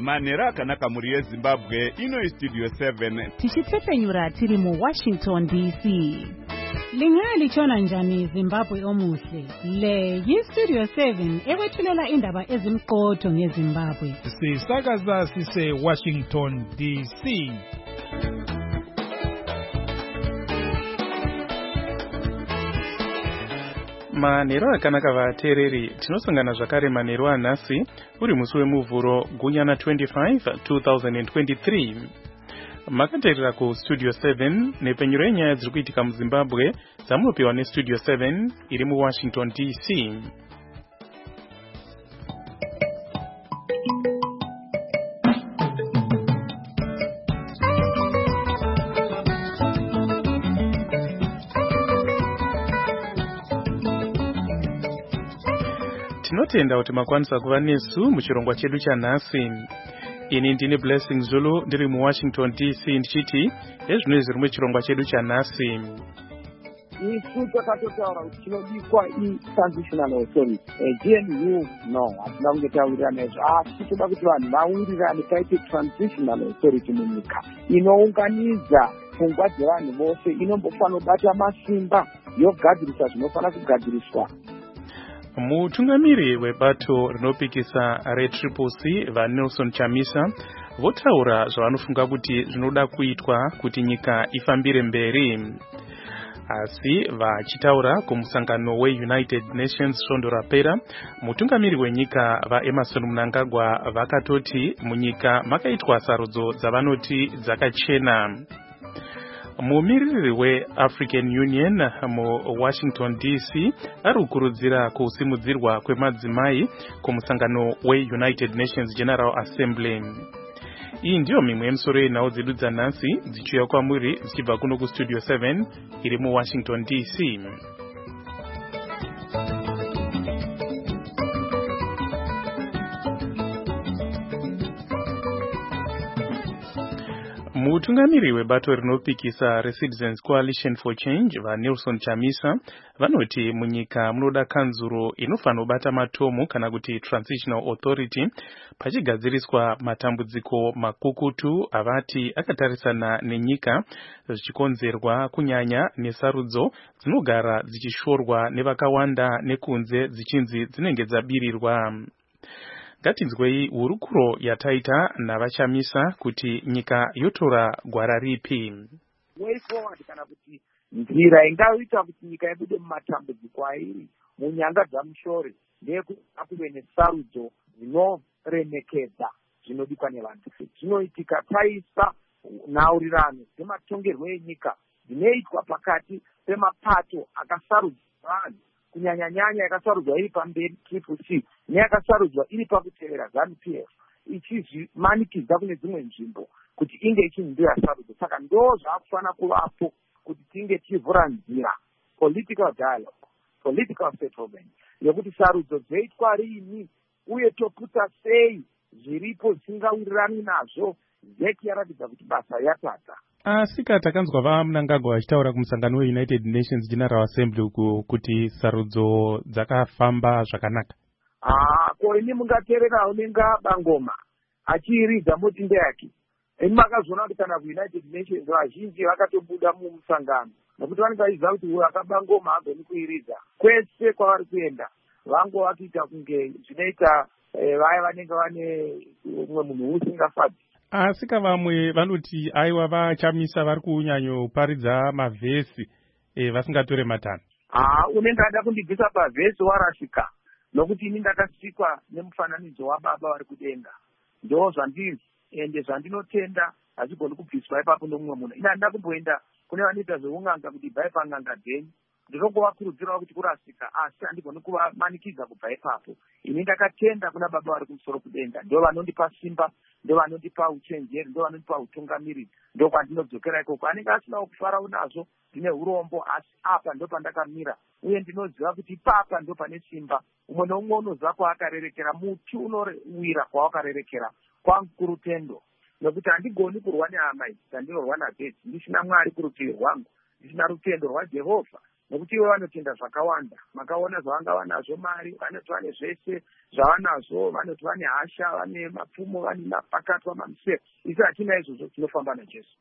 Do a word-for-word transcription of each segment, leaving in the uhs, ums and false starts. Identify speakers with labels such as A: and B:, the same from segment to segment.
A: manhero akanaka muri yezimbabwe ino istudio seven
B: tichitsepenyura tiri mu Washington D C. Lingali chona njani Zimbabwe omuhle. Le yistudio seven ekwethulela indaba ezimqotho ngeZimbabwe.
C: Sisakaza sise Washington D C.
D: Manhero akanaka vateereri, tinosangana zvakare manhero anhasi uri musi wemuvhuro gunyana twenty-five twenty twenty-three. Makateerera ku Studio seven nepenyuro yenyaya dziri kuitika muZimbabwe dzamunopiwa neStudio seven iri mu Washington D C. Tinotenda kuti makwanisa kuva nesu muchirongwa chedu chanhasi. Ini ndini Blessing Zulu ndiri mu Washington D C ndichiti ezvino zviri muchirongwa chedu chanhasi.
E: Isu takatotaura kuti chinodikwa i-transitional authority. G N U no, hatina kungetaurira nezvo. Asi toda kuti vanhu vawirirane paite transitional authority munyika inounganidza pfungwa dzevanhu vose, inombofanira kubata masimba yogadzirisa zvinofanira kugadziriswa.
D: Mutungamiri webato rinopikisa reTriple C vaNelson Chamisa votaura zvavanofunga kuti zvinoda kuitwa kuti nyika ifambire mberi. Asi vachitaura kumusangano weUnited Nations svondo rapera, mutungamiri wenyika vaEmerson Mnangagwa vakatoti munyika makaitwa sarudzo dzavanoti dzakachena. Mumiriri weAfrican Union mu Washington D C ari kukurudzira kusimudzirwa kwemadzimai kumusangano weUnited Nations General Assembly. Iyi ndiyo mimwe yemisoro yenhau dzedu dzanhasi dzichiuya kwamuri dzichibva kuno kuStudio seven iri mu Washington D C. Mutungamiri webato rinopikisa reCitizens Coalition for Change vaNelson Chamisa vanoti munyika munoda kanzuro inofanira kubata matomu kana kuti Transitional Authority pachigadziriswa matambudziko makukutu avati akatarisana nenyika zvichikonzerwa kunyanya nesarudzo dzinogara dzichishorwa nevakawanda nekunze dzichinzi dzinenge dzabirirwa. Ngatinzwei hurukuro yataita navachamisa kuti nyika yotora gwara ripi.
E: Way forward kana kuti nzira ingaita kuti nyika ibude mumatambudziko airi munyanga dzamushore ndeyekuti kuve nesarudzo dzinoremekedza zvinodikwa nevanhu. Zvinoitika taisa nhaurirano dzematongerwo enyika dzinoitwa pakati pemapato akasarudzwa vanhu, kunyanya-nyanya yakasarudzwa iri pamberi Triple C neyakasarudzwa iri pakutevera ZANU P F, ichizvimanikidza kune dzimwe nzvimbo kuti inge ichinzi yasarudzwa. Saka ndo zvaakufanira kuvapo kuti tinge tichivhura nzira, political dialogue, political settlement, yekuti sarudzo dzoitwa riini uye toputa sei zviripo zvisingawirirani nazvo. Zeki yaratidza kuti basa yatadza.
D: Asika takanzwa vaMnangagwa vachitaura kumusangano weUnited Nations General Assembly uku kuti sarudzo dzakafamba zvakanaka.
E: Ah, ko ini mungateerera unenga bangoma achiiridza moti ndeyake. Ini makazoona kuti kana kuUnited Nations vazhinji vakatobuda mumusangano nokuti vanenge vachiziva kuti uyo akabangoma hagoni kuiridza. Kwese kwavari kuenda vangu vakuita kunge zvinoita vaya vanenge vane umwe munhu usingafadzi.
D: Asika vamwe vanoti aiwa vachamisa vari kunyanyoparidza mavhesi e, vasingatore matano.
E: Ah, unenge ada kundibvisa pavhesi warashika, nokuti ini ndakasikwa nemufananidzo wababa vari kudenga. Ndo zvandiri ende zvandinotenda hazvigoni kubviswa ipapo nomumwe munhu. Ina ndida kumboenda kune vanoita zveun'anga kuti bhai pang'anga dzenyu, ndinokuvakurudzirawo kuti kurasika, asi handigoni kuvamanikidza kubva ipapo. Ini ndakatenda kuna baba vari kumusoro kudenga, ndo vanondipa simba, ndo vanondipa uchenjeri, ndo vanondipa utungamiriri, ndo kwandinodzokera ikoko. Anenge asinawo kufara unazvo, ndine urombo, asi apa ndo pandakamira, uye ndinoziva kuti ipapa ndo pane simba. Umwe noumwe unoziva kwaakarerekera, muti unowira kwawakarerekera, kwangu kurutendo, nokuti handigoni kurwa nehama idzi dzandinorwa nadzedzi ndisina Mwari kurutivi rwangu, ndisina rutendo rwaJehovha. nokuti ivo vanotenda zvakawanda. Makaona zvavanga vanazvo mari, vanoti vane zvese zvavanazvo, vanoti vane hasha, vane mapfumo, vane mapakatwa mamusero. Isi hatina izvozvo, tinofamba naJesu.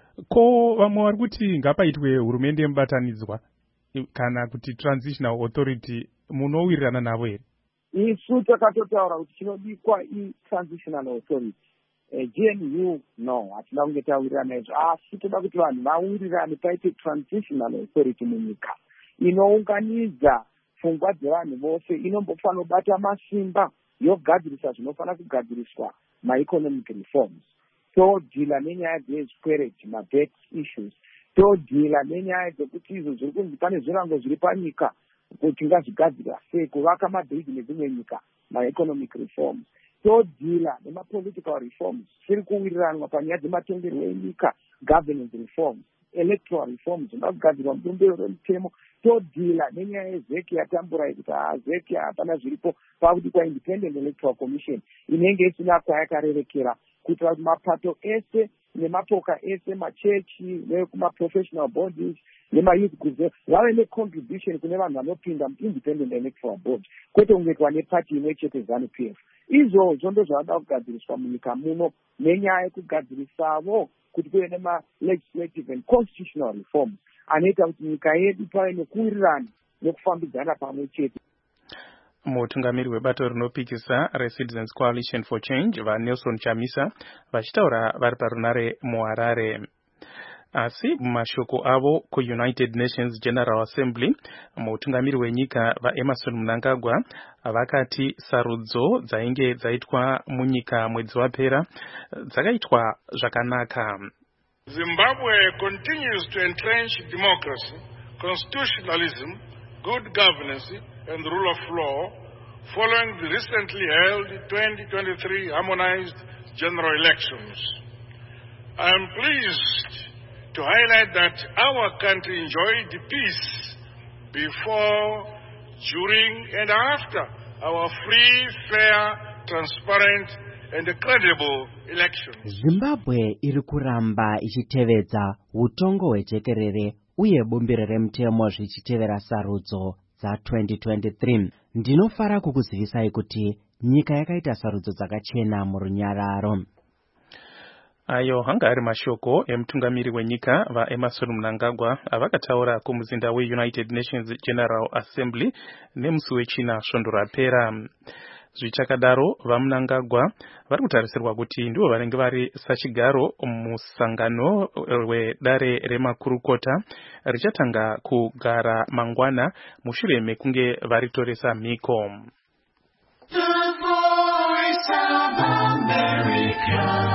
D: Ko vamwe vari kuti ngapaitwe hurumende yemubatanidzwa kana kuti transitional authority, munowirirana navo here?
E: Isu takatotaura kuti chinodikwa i-transitional authority. G N U no, hatina kunge tawirirana izvo, asi toda kuti vanhu vawirirane paite transitional authority munyika inounganidza pfungwa dzevanhu vose, inombofanira kubata masimba yogadzirisa zvinofanira kugadziriswa ma-economic reforms. Todhila nenyaya dzezvikwereti, ma-debt issues. Todhila nenyaya dzekuti izvo zviri kunzi pane zvirango zviri panyika kuti ngazvigadzirwa sei, kuvaka mabhiriji nedzimwe nyika, ma-economic reforms. Todhila nema-political reforms, zviri kuwiriranwa panyaya dzematongerwo enyika, governance reforms, electoral reforms, zvingagadzirwa mubumbiro remutemo. Todhila nenyaya yezeki yatambura yekuti zeki hapana zviripo pakuti kwa-independent electoral commission inenge isina kwayakarerekera, kuitira kuti mapato ese nemapoka ese, machechi nekuma-professional bodies nema-youth groups vave ne-contribution kune vanhu vanopinda mu-independent electoral board, kwete kungetwa nepati imwe chete ZANU P F. Izvozvo ndozvavada kugadziriswa munyika muno, nenyaya yekugadzirisavo kuti kuve nema-legislative and constitutional reforms anoita kuti nyika yedu pave nekuwirirana nekufambidzana pamwe chete.
D: Mutungamiri webato rinopikisa reCitizens Coalition for Change vaNelson Chamisa vachitaura vari parunare muHarare. Asi mumashoko avo kuUnited Nations General Assembly, mutungamiri wenyika vaEmerson Mnangagwa vakati sarudzo dzainge dzaitwa munyika mwedzi wapera dzakaitwa zvakanaka.
F: Zimbabwe continues to entrench democracy, constitutionalism, good governance and rule of law following the recently held twenty twenty-three harmonized general elections. I am pleased to highlight that our country enjoyed peace before, during and after our free, fair, transparent and credible elections.
G: Zimbabwe iri kuramba ichitevedza utongo hwejekerere uye bumbiro remutemo zvichitevera sarudzo dza twenty twenty-three. Ndinofara kukuzivisai kuti nyika yakaita sarudzo dzakachena murunyararo.
D: Ayo hanga ari mashoko emutungamiri wenyika vaEmerson Mnangagwa avakataura kumuzinda weUnited Nations General Assembly nemusi wechina svondo rapera. Zvichakadaro vaMnangagwa vari kutarisirwa kuti ndivo vanenge vari sachigaro musangano wedare remakurukota richatanga kugara mangwana mushure mekunge varitoresa mhiko. The Voice of America.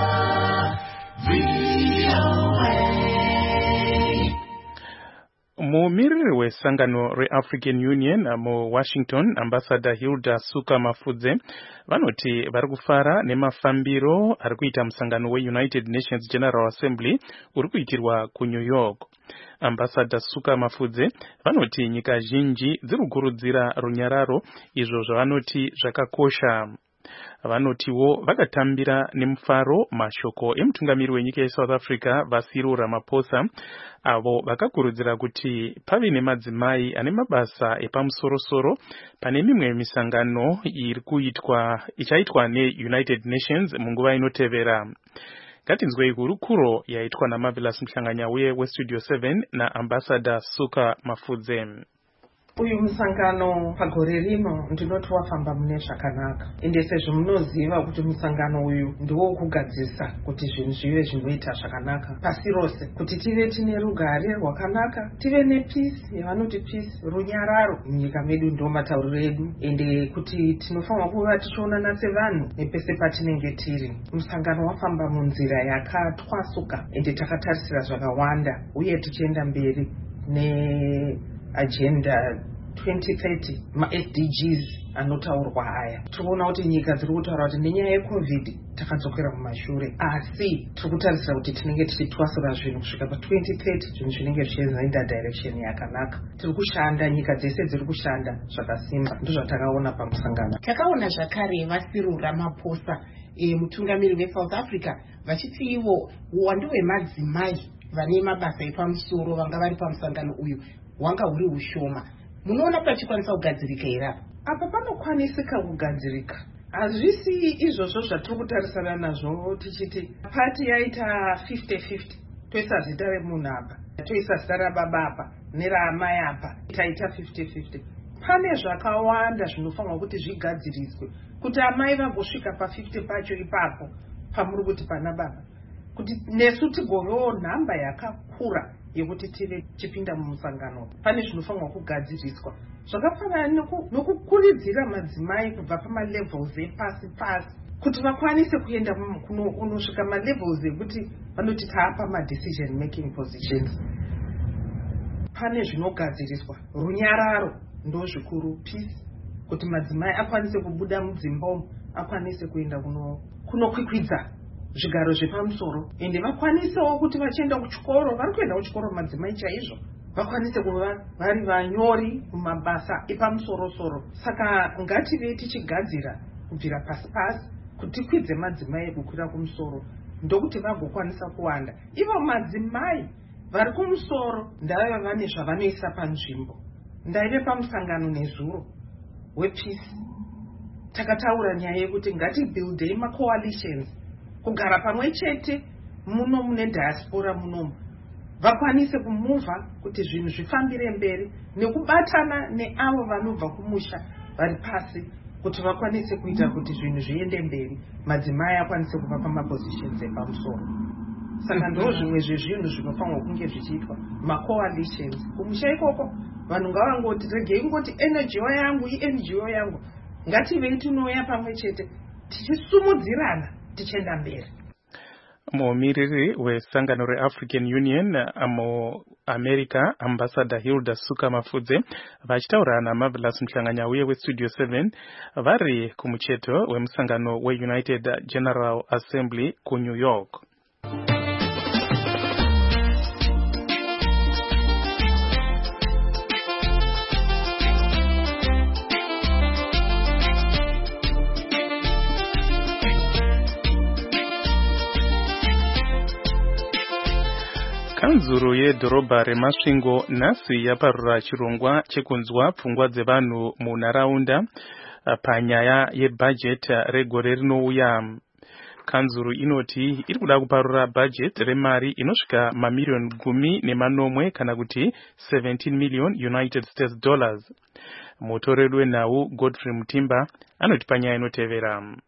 D: Mumiriri wesangano reAfrican Union mu Washington, Ambassador Hilda Suka-Mafudze vanoti vari kufara nemafambiro ari kuita musangano weUnited Nations General Assembly uri kuitirwa kuNew York. Ambassador Suka-Mafudze vanoti nyika zhinji dziri kukurudzira runyararo, izvo zvavanoti zvakakosha. Vanotiwo vakatambira nemufaro mashoko emutungamiri wenyika yeSouth Africa vaCyril Ramaphosa, avo vakakurudzira kuti pave nemadzimai ane mabasa epamusorosoro pane mimwe misangano iri kuitwa ichaitwa neUnited Nations munguva inotevera. Ngatinzwei hurukuro yaitwa naMarvelous Mhlanganyauye weStudio seven naAmbassador Suka-Mafudze.
H: Uyu musangano pagore rino ndinoti wafamba mune zvakanaka, ende sezvo munoziva kuti musangano uyu ndiwo kugadzisa kuti zvinhu zvive zvinoita zvakanaka pasi rose, kuti tive tine rugare rwakanaka, tive nepeace, yavanoti peace, runyararo munyika medu, ndo matauriro edu, ende kuti tinofanira kuva tichionana sevanhu nepese patinenge tiri. Musangano wafamba munzira yakatwasuka, ende takatarisira zvakawanda uye tichienda mberi ne agenda twenty thirty, ma-S D Gs anotaurwa aya. Tinoona kuti nyika dziri kutaura kuti nenyaya yeCovid takadzokera mumashure, asi tiri kutarisira kuti tinenge tichitwasura zvinhu kusvika pa twenty thirty zvinhu zvinenge zvichienda direction yakanaka. Tiri kushanda, nyika dzese dziri kushanda zvakasimba, ndozvatakaona pamusangano.
I: Takaona zvakare vaCyril Ramaphosa e, mutungamiri weSouth Africa vachiti ivo uwandu hwemadzimai vane mabasa epamusoro vanga vari pamusangano uyu hwanga huri ushoma. Munoona pachikwanisa kugadzirika here apa?
H: Apa panokwanisika kugadzirika. Hazvisi izvozvo zvatiri kutarisana nazvo tichiti pati yaita fifty fifty. Toisa zita remunhu apa, toisa zita rababa apa neraamai apa, taita fifty fifty. Pane zvakawanda zvinofanirwa kuti zvigadziriswe kuti amai vagosvika pa fifty pacho ipapo pamuri kuti pana baba, kuti nesu tigovewo nhamba yakakura yekuti tive chipinda mumusangano. Pane zvinofanirwa kugadziriswa zvakafanana nokukuridzira madzimai kubva pamalevels epasi pasi kuti vakwanise kuenda kunosvika malevels ekuti vanoti taapa madecision making positions. Pane zvinogadziriswa, runyararo ndo zvikuru, peace, kuti madzimai akwanise kubuda mudzimba umu, akwanise kuenda kunokwikwidza zvigaro zvepamusoro, ende vakwanisewo kuti vachienda kuchikoro, vari kuenda kuchikoro madzimai chaizvo, vakwanise kuva vari vanyori kumabasa epamusoro-soro. Saka ngative tichigadzira kubvira pasi pasi kuti tikwidze madzimai kukwira kumusoro, ndokuti vagokwanisa kuwanda. Ivo madzimai vari kumusoro ndaiva vane zvavanoisa panzvimbo. Ndaive pamusangano nezuro wepeace, takataura nyaya yekuti ngatibuildei macoalitions, kugara pamwe chete muno mune diaspora munomu, vakwanise kumuvha kuti zvinhu zvifambire mberi, nekubatana neavo vanobva kumusha vari pasi kuti vakwanise kuita kuti zvinhu zviende mberi, madzimai akwanise kuva pamapositions epamusoro. Saka ndo zvimwe zvezvinhu zvinofanirwa kunge zvichiitwa, macoalitions. Kumusha ikoko vanhu ngavangoti regei ngoti N G O yangu i-N G O yangu, ngativei tinouya pamwe chete tichisumudzirana tichienda mberi.
D: Mumiriri wesangano reAfrican Union mu America, Ambassador Hilda Suka Mafudze, vachitaura naMarvelous Mhlanganya uye weStudio seven vari kumucheto wemusangano weUnited General Assembly ku New York. Kanzuru yedhorobha reMasvingo nhasi yaparura chirongwa chekunzwa pfungwa dzevanhu munharaunda panyaya yebhajeti regore rinouya. Kanzuru inoti iri kuda kuparura bhajeti remari inosvika mamiliyoni gumi nemanomwe kana kuti seventeen million United States dollars. Mutoreri wenhau Godfrey Mutimba anoti panyaya inotevera.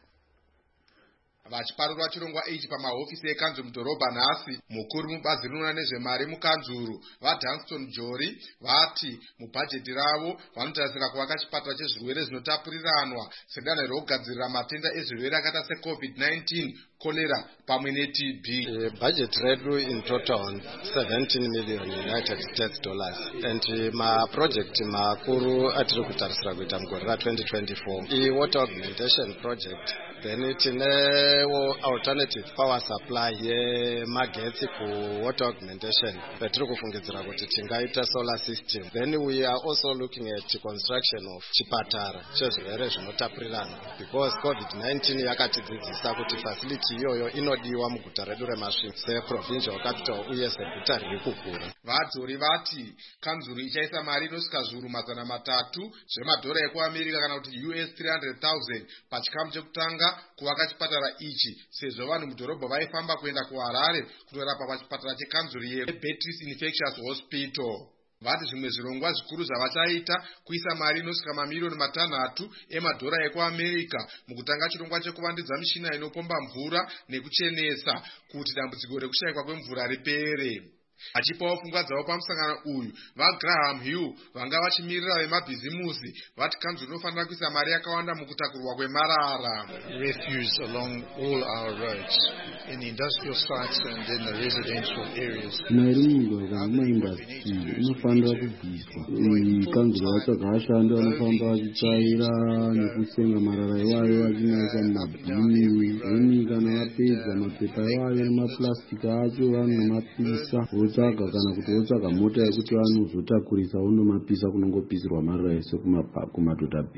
J: Vachiparura chirongwa ichi pamahofisi ekanzuru mudhorobha nhasi, mukuru mubazi rinoona nezvemari mukanzuru vaDanston Jori vati mubhajeti ravo vanotarisira kuvaka chipatara chezvirwere zvinotapuriranwa sedana rekugadzirira matenda ezvirwere akaita seCovid nineteen, cholera pamwe neT B.
K: Budget redu in total seventeen million United States dollars, and ma project makuru atiri kutarisira kuita mugore ra twenty twenty-four i-water augmentation project, then tine alternative power supply yemagetsi ku water augmentation petiri kufungidzira kuti tingaita solar system. Then we are also looking at construction of chipatara chezvirwere zvinotapurirana, because COVID nineteen yakatidzidzisa kuti facility iyoyo inodiwa muguta redu reMasvingo seprovincial capital uye seguta riri kukura.
J: Vadzori vati kanzuru ichaisa mari inosvika zviuru mazana matatu zvemadhora ekuAmerica kana kuti U S three hundred thousand pachikamu chekutanga kuvaka chipatara ichi, sezvo vanhu mudhorobha vaifamba kuenda kuHarare kunorapa pachipatara chekanzuru yeBeatrice Infectious Hospital. Vati zvimwe zvirongwa zvikuru zvavachaita kuisa mari inosvika mamiliyoni matanhatu emadhora ekuAmerica mukutanga chirongwa chekuvandudza mishina inopomba mvura nekuchenesa kuti dambudziko rekushayikwa kwemvura ripere. Achipawo pfungwa dzavo pamusangano uyu, vaGraham Hill vanga vachimirira vemabhizimusi vati kanzuru inofanira kuisa mari yakawanda mukutakurwa kwemarara.
L: Refuse along all our roads in the industrial sites and in the residential areas.
M: Narimugwa mumaindustry inofanira kubviswa. Kanzuru vatsvaga vashandi vanofamba vachitsvaira nekusenga marara iwayo vachinaisa mumabhini, then kana vapedza mapepa iwayo nemapurasitiki acho vanomapisa, votsvaga kana kuti votsvaga mota yekuti vanozotakurisa vondomapisa kunongopisirwa marara ese kumadhodha bhini.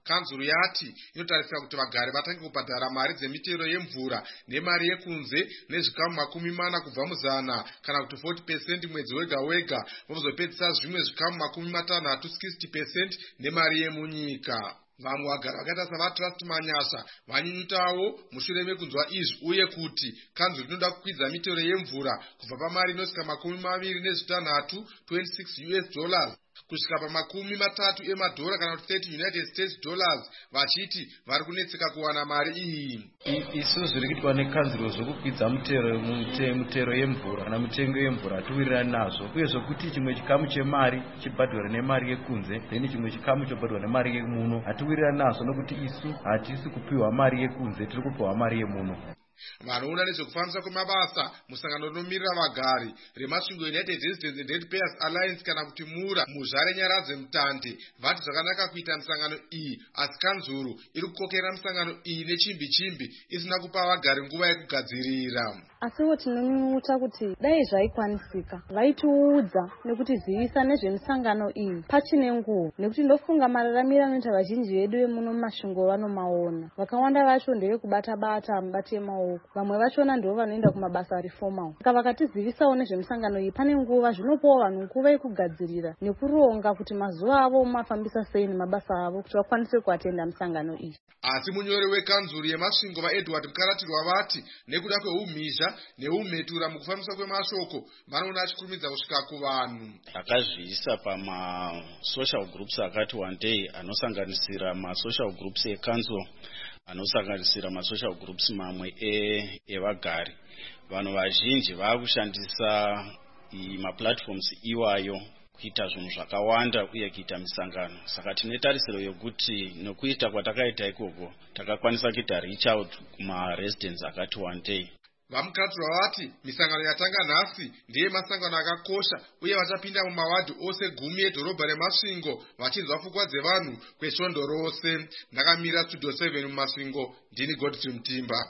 J: Kanzuru yati inotarisira kuti vagari vatange kubhadhara mari dzemitero yemvura nemari yekunze nezvikamu makumi mana kubva muzana kana kuti forty percent mwedzi wega wega, vozopedzisa zvimwe zvikamu makumi matanhatu sixty percent nemari yemunyika. Vamwe vagari vakaita savatrust Manyasha vanyunyutawo mushure mekunzwa izvi uye kuti kanzuru inoda kukwidza mitero yemvura kubva pamari inosvika makumi maviri nezvitanhatu twenty-six U S dollars kusvika pamakumi matatu emadhora kana kuti thirty United States dollars, vachiti vari kunetseka kuwana mari iyi.
N: Isu zviri kuitwa nekanzuro zvokukwidza mutero mutero yemvura kana mutengo yemvura atiwirirani nazvo, uye zvokuti chimwe chikamu chemari chibhadhara nemari yekunze then chimwe chikamu chobhadhara nemari yemuno atiwirirani nazvo, nokuti isu hatisi kupiwa mari yekunze, tiri kupiwa mari yemuno.
J: Vanoona nezvekufambisa kwemabasa musangano rinomirira vagari remasvingo United Residents and Ratepayers Alliance kana kuti mura muzvare Nyaradze Mutande vati zvakanaka kuita misangano iyi, asi kanzuru iri kukokera misangano iyi nechimbi chimbi isina kupa vagari nguva yekugadzirira.
O: Asiwo tinonyunyuta kuti dai zvaikwanisika vaitiudza nekutizivisa nezvemisangano iyi pachine nguva, nekuti ndofunga mararamiro anoita vazhinji vedu vemuno mumasvingo vanomaona. Vakawanda vacho ndevekubata bata mubati yemaoko, vamwe vachona ndivo vanoenda kumabasa ari formal. Saka vakatizivisawo nezvemisangano iyi pane nguva zvinopawo vanhu nguva yekugadzirira nekuronga kuti mazuva avo mafambisa sei nemabasa avo kuti vakwanise kuatenda misangano iyi.
J: Asi munyori wekanzuru yemasvingo vaEdward Mukaratirwa vati nekuda kweumhizha neumhetura mukufambisa kwemashoko vanoona achikurumidza kusvika kuvanhu.
P: Akazviisa pama social groups akati one day anosanganisira ma social groups ekanzuro, anosanganisira ma social groups mamwe evagari. Vanhu vazhinji vakushandisa ma platforms iwayo kuita zvinhu zvakawanda uye kuita misangano. Saka tine tarisiro yokuti nokuita kwatakaita ikoko takakwanisa kuita reach out kuma residents akati one day.
J: Vamukaratirwa vati misangano yatanga nhasi ndiye masangano akakosha uye vachapinda mumawadhi ose gumi edhorobha remasvingo vachinzwa pfungwa dzevanhu kwesvondo rose. Ndakamira studio seven mumasvingo, ndini Godfrey Mutimba.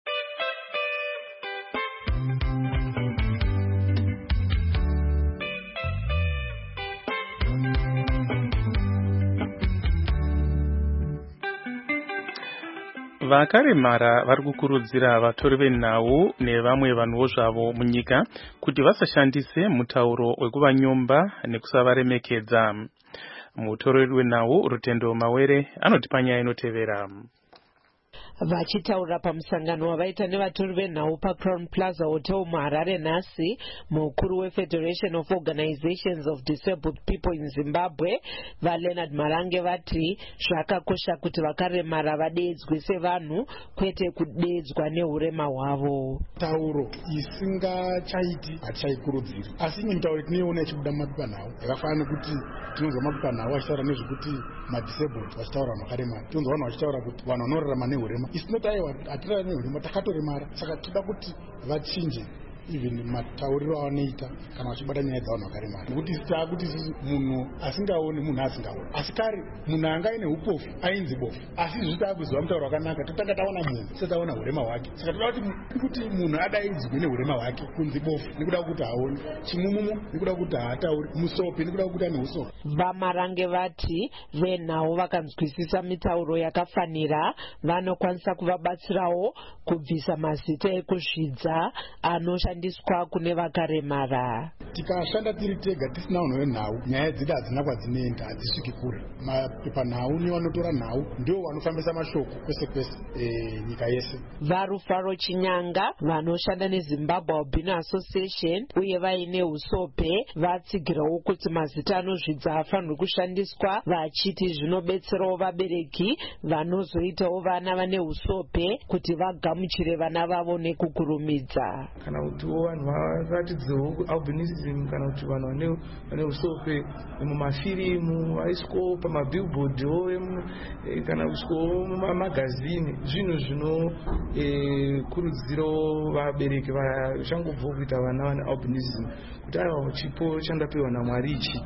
D: Vakaremara vari kukurudzira vatori venhau nevamwe vanhuwo zvavo munyika kuti vasashandise mutauro wekuvanyomba nekusavaremekedza. Mutori wenhau Rutendo Mawere anoti panyaya inotevera.
Q: Vachitaura pamusangano wavaita nevatori venhau paCrown Plaza Hotel muHarare nhasi, mukuru weFederation of Organizations of Disabled People in Zimbabwe vaLeonard Marange vati zvakakosha kuti vakaremara vadeedzwe sevanhu kwete kudeedzwa neurema hwavo.
R: Tauro isingachaiti hatichaikurudziri, asi imwe mitauro tinoiona ichibuda mumapepanhau yakafanana kuti tinonzwa mapepanhau achitaura nezvekuti madisabled vachitaura vanhu vakaremara, tinonzwa vanhu vachitaura kuti vanhu vanorarama neurema. Isinoti aiwa hatirarama neurema, takatoremara. Saka toda kuti vachinje even matauriro avanoita kana vachibata nyaya dzavanhu vakaremara, nekuti taakuti munhu asingaoni munhu asingaoni. Asi kare munhu anga aine upofu ainzi bofu, asi izvi taakuziva mutauro wakanaka totanga taona munhu setaona urema hwake. Saka toda kuti munhu adaidzwe neurema hwake kunzi bofu nekuda kuti haoni, chimumumu nekuda kuti haatauri, musopi nekuda kuti ane usopi.
Q: Vamarange vati venhau vakanzwisisa mitauro yakafanira vanokwanisa kuvabatsirawo kubvisa mazita ekuzvidza anoshandiswa kune vakaremara.
R: Tikashanda tiri tega tisina vanhu venhau, nyaya dzedu hadzina kwadzinoenda, hadzisviki kure. Mapepanhau nevanotora nhau ndio vanofambisa mashoko kwese kwese nyika yese.
Q: Varufaro Chinyanga vanoshanda neZimbabwe Albino Association uye vaine usope vatsigirawo kuti mazita anozvidza afanirwe kushandiswa, vachiti zvinobetserawo vabereki vanozoitawo vana vane usope kuti vagamuchire vana vavo nekukurumidza.
S: Kana kuti vanhu varatidzewo albinism kana kuti vanhu vane usope mumafirimu vaiswawo pamabhilbhodhiwo kana kuiswawo mumamagazini, zvinhu zvinokurudzirawo vabereki vachangobva kuita vana vane albinism kuti aiwa chipo chandapiwa naMwari ichi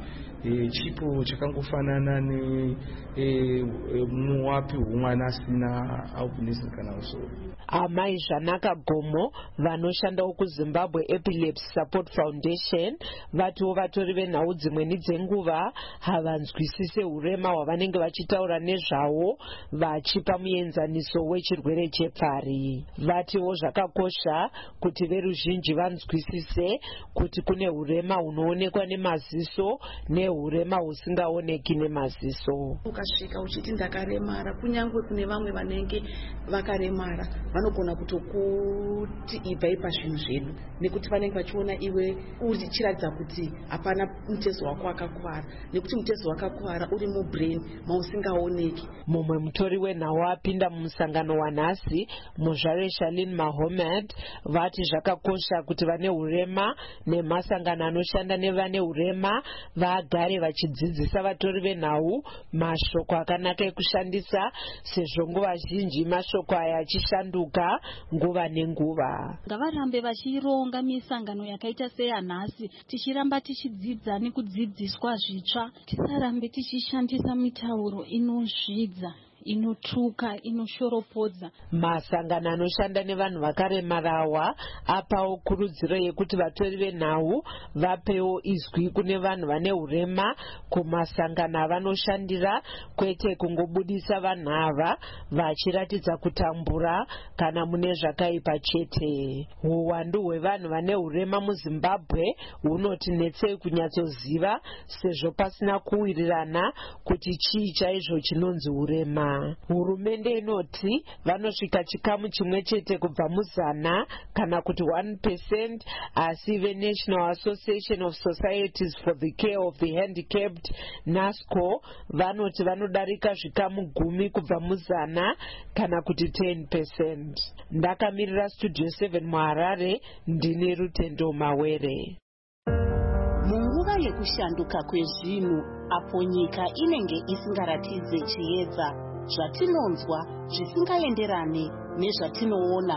S: e, chipo chakangofanana ne e, e, muwapi humwana asina albinism kana usoro.
Q: Amai Zvanaka Gomo vanoshandawo kuZimbabwe Epilepsy Support Foundation vatiwo vatori venhau dzimweni dzenguva havanzwisise urema hwavanenge vachitaura nezvawo vachipa muenzaniso wechirwere chepfari. Vatiwo zvakakosha kuti veruzhinji vanzwisise kuti kune urema hunoonekwa nemaziso nehurema husingaoneki nemaziso.
T: Ukasvika uchiti ndakaremara, kunyangwe kune vamwe vanenge vakaremara vanogona kutokuti ibvai pazvinhu zvedu nekuti vanenge vachiona iwe uchiratidza kuti hapana mutezo wako wakakuvara nekuti mutezo wakakuvara uri mubrain mausingaoneki.
Q: Mumwe mutori wenhau apinda mumusangano wanhasi, muzvare Shalin Mahomed, vati zvakakosha kuti vane urema nemasangano anoshanda nevane urema vagare vachidzidzisa vatori venhau mashoko akanaka ekushandisa, sezvo nguva zhinji mashoko aya achishanduka nguva nenguva.
U: Ngavarambe vachironga misangano yakaita seyanhasi, tichiramba tichidzidza nekudzidziswa zvitsva, tisarambe tichishandisa mitauro inozvidza, inotuka, inoshoropodza.
Q: Masangano anoshanda nevanhu vakaremarawa apawo kurudziro yekuti vatori venhau vapewo izwi kune vanhu vane urema kumasangano avanoshandira, kwete kungobudisa vanhu ava vachiratidza kutambura kana mune zvakaipa chete. Uwandu hwevanhu vane urema muZimbabwe hunotinetsei kunyatsoziva, sezvo pasina kuwirirana kuti chii chaizvo chinonzi urema. Hurumende inoti vanosvika chikamu chimwe chete kubva muzana kana kuti one percent, asi veNational Association of Societies for the Care of the Handicapped NASCO vanoti vanodarika zvikamu gumi kubva muzana kana kuti ten percent. Ndakamirira Studio seven muHarare, ndine Rutendo Mawere.
V: Munguva yekushanduka kwezvinhu, apo nyika inenge isingaratidze chiedza, zvatinonzwa zvisingaenderane nezvatinoona,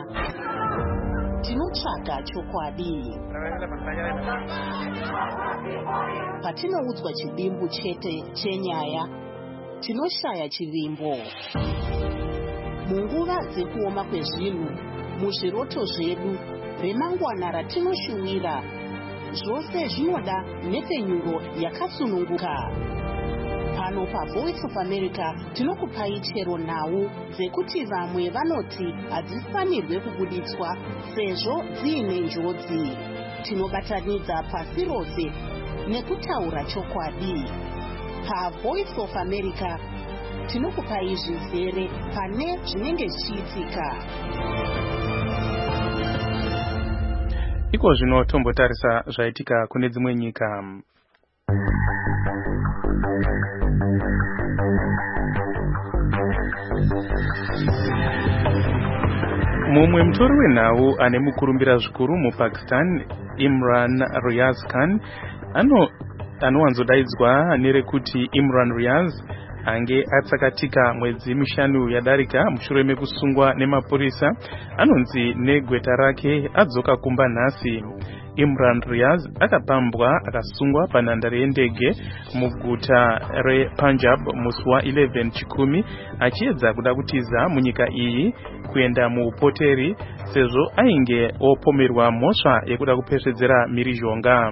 V: tinotsvaga chokwadi. Patinoudzwa chidimbu chete chenyaya, tinoshaya chivimbo. Munguva dzekuoma kwezvinhu, muzviroto zvedu, remangwana ratinoshuwira, zvose zvinoda nhepfenyuro yakasununguka. Pano paVoice of America tinokupai chero nhau dzekuti vamwe vanoti hadzifanirwe kubuditswa sezvo dziine njodzi. Tinobatanidza pasi rose nekutaura chokwadi. PaVoice of America tinokupai zvizere pane zvinenge zvichiitika.
D: Iko zvino tombotarisa zvaitika kune dzimwe nyika. Mumwe mutori wenhau ane mukurumbira zvikuru muPakistan, Imran Riaz Khan, ano anowanzodaidzwa nerekuti Imran Riaz, ange atsakatika mwedzi mishanu yadarika mushure mekusungwa nemapurisa, anonzi negweta rake adzoka kumba nhasi. Imran Riaz akapambwa akasungwa panhandare yendege muguta rePunjab musi wa11 chikumi achiedza kuda kutiza munyika iyi kuenda muupoteri sezvo ainge opomerwa mhosva yekuda kupesvedzera mhirizhonga.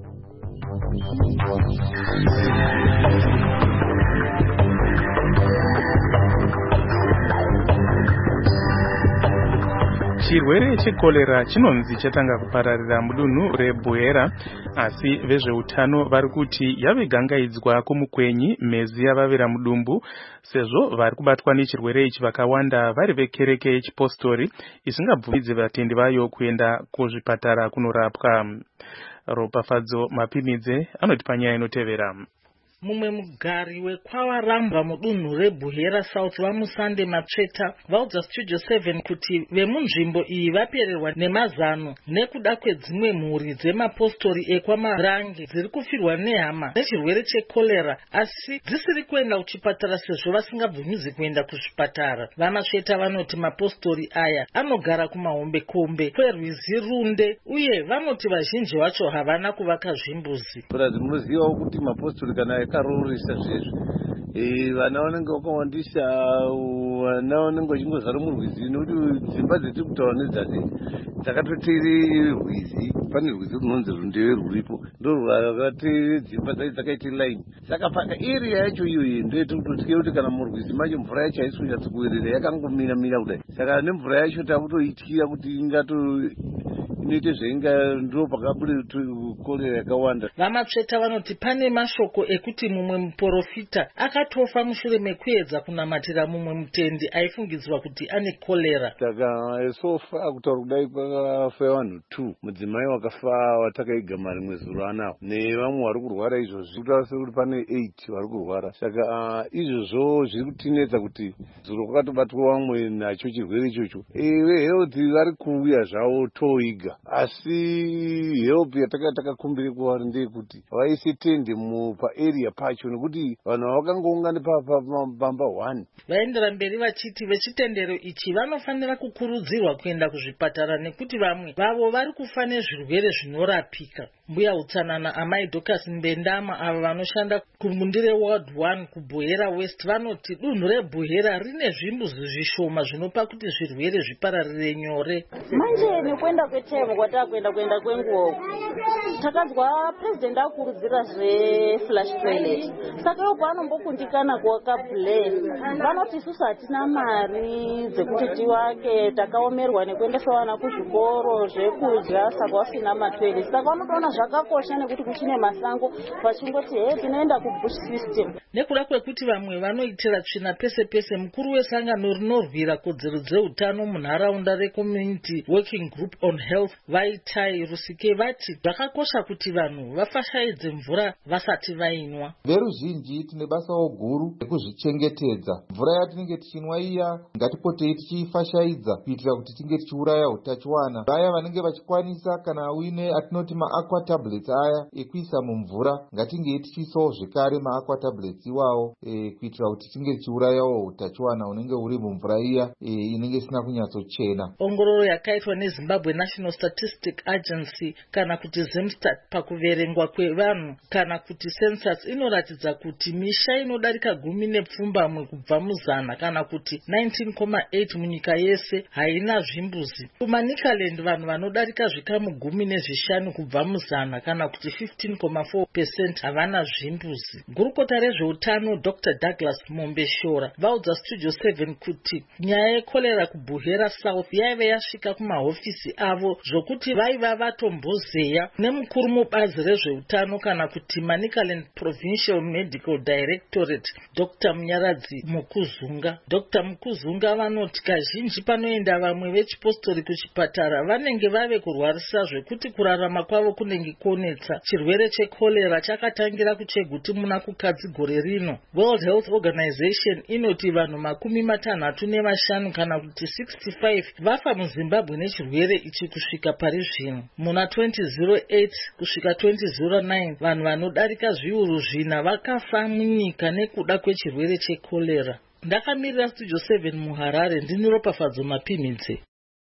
D: Chirwere chekolera chinonzi chatanga kupararira mudunhu reBuhera, asi vezveutano vari kuti yave gangaidzwa kumukwenyi mhezi yavavira mudumbu, sezvo vari kubatwa nechirwere ichi vakawanda vari vekereke yechipostori isingabvumidze vatendi vayo kuenda kuzvipatara kunorapwa. Ropafadzo Mapimidze anoti panyaya inotevera.
A: Mumwe mugari weKwawarambwa mudunhu reBuhera South vamusande Matsveta vaudza Studio seven kuti vemunzvimbo iyi vapererwa nemazano nekuda kwedzimwe mhuri dzemapostori ekwaMarange dziri kufirwa nehama nechirwere chekorera asi dzisiri kuenda kuchipatara sezvo vasingabvumizi kuenda kuzvipatara. VaMatsveta vanoti mapostori aya anogara kumahombekombe kwerwizi Runde uye vanoti vazhinji vacho havana kuvaka zvimbuzi.
B: Munozivawo kuti mapostori kana akaroresa zvezvi vana vanenge vakawandisa, vana vanenge vachingozara murwizi nekuti dzimba dzetiri kutaura nedzasi dzakatoteere rwizi. Pane rwizi runonzi Rundewe rwuripo ndorwakateere dzimba dzai dzakaite line. Saka paarea yacho iyoyo ndoyetiri kutotye kuti kana murwizi macho mvura yacho haisi kunyatso kuwerera yakangomira mira kudai. Saka nemvura yacho takutoityira kuti ingato inoite zvainga ndo pakabude korera yakawanda.
A: VaMatsveta vanoti pane mashoko ekuti mumwe muprofita akatofa mushure mekuedza kunamatira mumwe mutendi aifungidzwa kuti ane korera.
B: Saka esofa kutaura kudai kwakafa vanhu two, mudzimai wakafa watakaigamha rimwe zuro anawo nevamwe vari kurwara izvozvi kutaura sekuti pane eight vari kurwara. Saka izvozvo zviri kutinetsa kuti zuro kwakatobatwa vamwe nacho chirwere ichocho. Vehealth vari kuuya zvavo toiga asi help yataka takakumbira kuvari ndeyekuti vaise tende paarea pacho nekuti vanhu vakangoungana pamba one.
A: Vaendera mberi vachiti vechitendero ichi vanofanira kukurudzirwa kuenda kuzvipatara nekuti vamwe vavo vari kufa nezvirwere zvinorapika. Mbuya utsanana amai Dorcas Mbendama ava vanoshanda kumundire Ward one kuBuhera West vanoti dunhu reBuhera rine zvimbuzi zvishoma zvinopa kuti zvirwere zvipararire nyore.
W: Manje nekuenda kwetemu kwatakuenda kuenda kwenguo takadzwa president akurudzira zve-flush toilet. Saka iwo panombokundikana kuwaka blame vanoti isusu hatina mari dzekuti tivake, takaomerwa nekuendesa vana kuzvikoro zvekudya saka vasina matoilet. Saka vanotoona zvakakosha nekuti kuchine masango vachingoti he tinoenda kubush system.
A: Nekuda kwekuti vamwe vanoitira tsvina pese pese, mukuru wesangano rinorwira kodzero dzeutano munharaunda reCommunity Working Group on Health Vaitai Rusike vati zvakakosha kuti vanhu vafashaidze mvura vasati vainwa.
X: Veruzhinji tine basawo guru rekuzvichengetedza mvura yatinenge tichinwa iya ngatipotei tichifashaidza kuitira kuti tinge tichiuraya utachiwana. Vaya vanenge vachikwanisa kana uine atinoti maaqua tablets aya ekuisa mumvura ngatinge tichiisawo zvekare maaqua tablets iwawo e, kuitira kuti tinge tichiurayawo utachiwana unenge uri mumvura iya e, inenge isina kunyatsochena.
A: Ongororo yakaitwa neZimbabwe National Statistic Agency kana kuti Zemstat pakuverengwa kwevanhu kana kuti census inoratidza kuti misha inodarika gumi nepfumbamwe kubva muzana kana kuti nineteen point eight munyika yese haina zvimbuzi. KuManicaland vanhu vanodarika zvikamu gumi nezvishanu kubva muzana kana kuti fifteen point four percent havana zvimbuzi. Gurukota rezveutano Doctor Douglas Mombeshora vaudza Studio seven kuti nyaya yekorera kuBuhera South yaive yasvika kumahofisi avo zvokuti vaiva vatombozeya nemukuru mubazi rezveutano kana kuti Manicaland Provincial Medical Directorate Doctor Munyaradzi Mukuzunga. Doctor Mukuzunga vanoti kazhinji panoenda vamwe vechipostori kuchipatara vanenge vave kurwarisa zvekuti kurarama kwavo kunenge konetsa. Chirwere chekorera chakatangira kuCheguti muna kukadzi gore rino. World Health Organization inoti vanhu makumi matanhatu nevashanu kana kuti sixty-five vafa muZimbabwe nechirwere ichi kusvika pari zvino. Muna twenty oh eight kusvika twenty oh nine vanhu vanodarika zviuru zvina vakafa munyika nekuda kwechirwere chekorera. Ndakamirira Studio seven muHarare ndini Ropafadzo Mapimidze.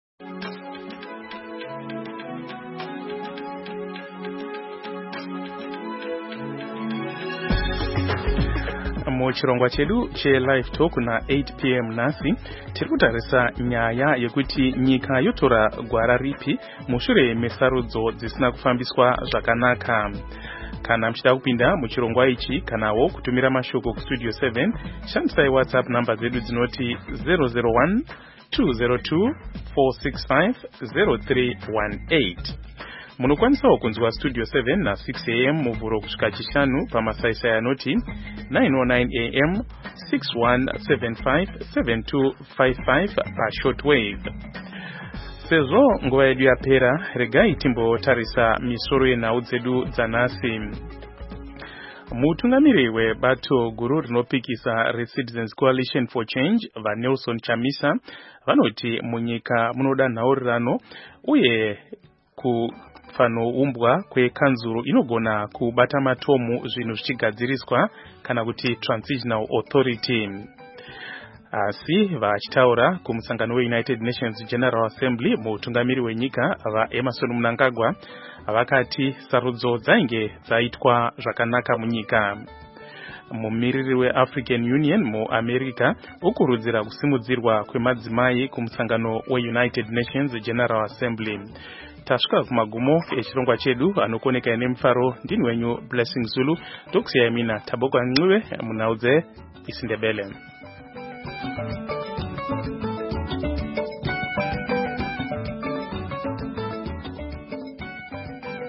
D: Muchirongwa chedu che-Live Talk na eight p m nhasi tiri kutarisa nyaya yekuti nyika yotora gwara ripi mushure mesarudzo dzisina kufambiswa zvakanaka. Kana mchida kupinda muchirongwa ichi kanawo kutumira mashoko kuStudio seven shandisai WhatsApp namba zedu dzinoti zero zero one two zero two four six five zero three one eight. Munokwanisawo kunzwa Studio seven na six a m muvhuro kusvika chishanu pamasaisai anoti nine oh nine a m six one seven five seven two five five pashortwave. Sezvo nguva yedu yapera, regai timbotarisa misoro yenhau dzedu dzanhasi. mutungamiri webato guru rinopikisa reCitizens Coalition for Change vaNelson Chamisa vanoti munyika munoda nhaurirano uye kufanoumbwa kwekanzuro inogona kubata matomu zvinhu zvichigadziriswa kana kuti Transitional Authority. Asi vachitaura kumusangano weUnited Nations General Assembly mutungamiri wenyika vaEmerson Mnangagwa vakati sarudzo dzainge dzaitwa zvakanaka munyika. Mumiriri weAfrican Union muAmerica ukurudzira kusimudzirwa kwemadzimai kumusangano weUnited Nations General Assembly. Tasvika kumagumo echirongwa chedu anokoneka nemufaro ndini wenyu Blessing Zulu tokusiyai mina Taboko Ncube munhau dzeIsindebele.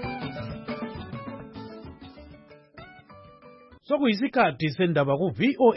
C: Sokuyisikhathi sendaba ku V O A